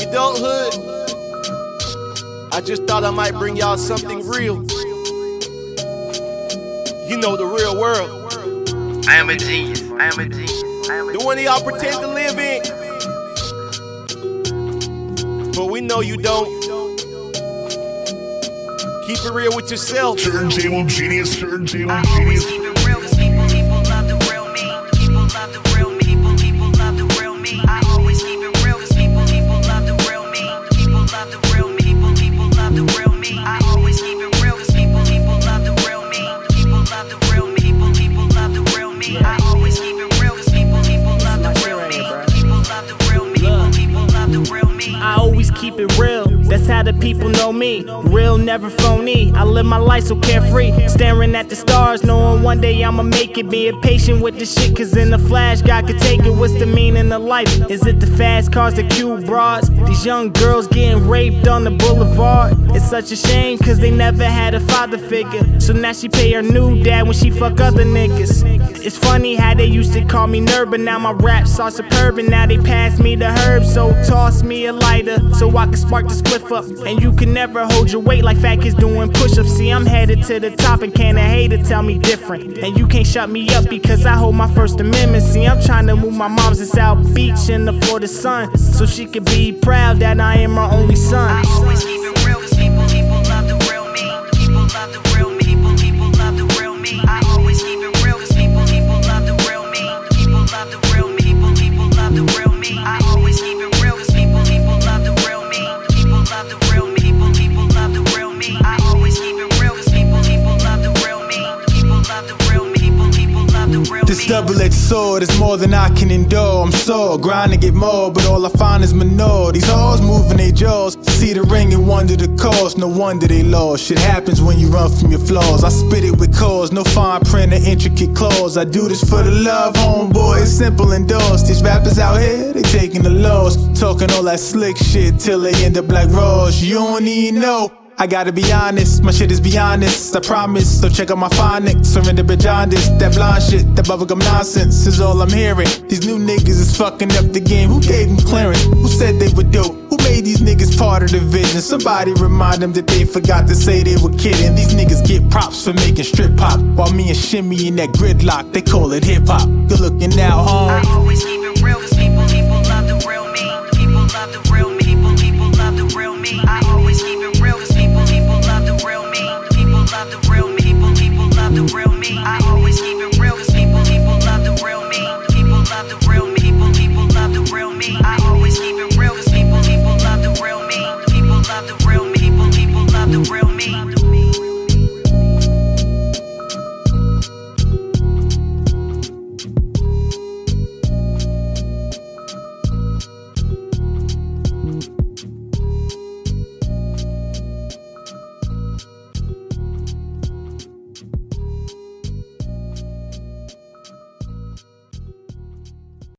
adulthood, I just thought I might bring y'all something real. You know, the real world. I am a genius. The one y'all pretend to live in, but we know you don't. Keep it real with yourself. Turntable genius, turntable I always genius. keep it real, cause people love the real me. People love the real me. People love the real me. I always keep it real, cause people love the real me. People love the real me. People love the real me. I always keep it real, cause people love the real me. People love the real me. People love the real me. I always keep it real, cause people love the real me. People love the real me. People love the real me. I always keep it real, that's how the people know me. Real, never phony, I live my life so carefree. Staring at the stars, knowing one day I'ma make it. Being patient with the shit, cause in the flash, God could take it. What's the meaning of life? Is it the fast cars, the cute broads? These young girls getting raped on the boulevard. It's such a shame, cause they never had a father figure. So now she pay her new dad when she fuck other niggas. It's funny how they used to call me nerd, but now my raps are superb. And now they pass me the herb, so toss me a lighter so I can spark the spliff up. And you can never hold your weight like fat kids doing push-ups. See, I'm headed to the top and can't a hater tell me different. And you can't shut me up because I hold my First Amendment. See, I'm trying to move my mom's to South Beach in the Florida sun, so she could be proud that I am her only son. I always keep it real, cause people love the real me. People love the real me. People love the real me. I always keep it real, cause people love the real me. People love the real me. People love the real me. I always keep it real, cause people love the real me. People love the real me. People love the real me. I always keep it real, cause people love the real me. People love the real me. People love the real me. This double-edged sword is more than I can endure. I'm sore, grind to get more, but all I find is manure. These hoes moving their jaws, see the ring and wonder the cause. No wonder they lost. Shit happens when you run from your flaws. I spit it with cause, no fine print or intricate claws. I do this for the love, homeboy, it's simple and doors. These rappers out here, they taking the loss, talking all that slick shit till they end up like Ross. You don't even know. I gotta be honest, my shit is beyond this, I promise. So check out my phonics, surrender beyond this. That blind shit, that bubblegum nonsense is all I'm hearing. These new niggas is fucking up the game. Who gave them clearance? Who said they would do? Who made these niggas part of the vision? Somebody remind them that they forgot to say they were kidding. These niggas get props for making strip hop, while me and Shimmy in that gridlock, they call it hip hop. Good looking now, home. I always keep it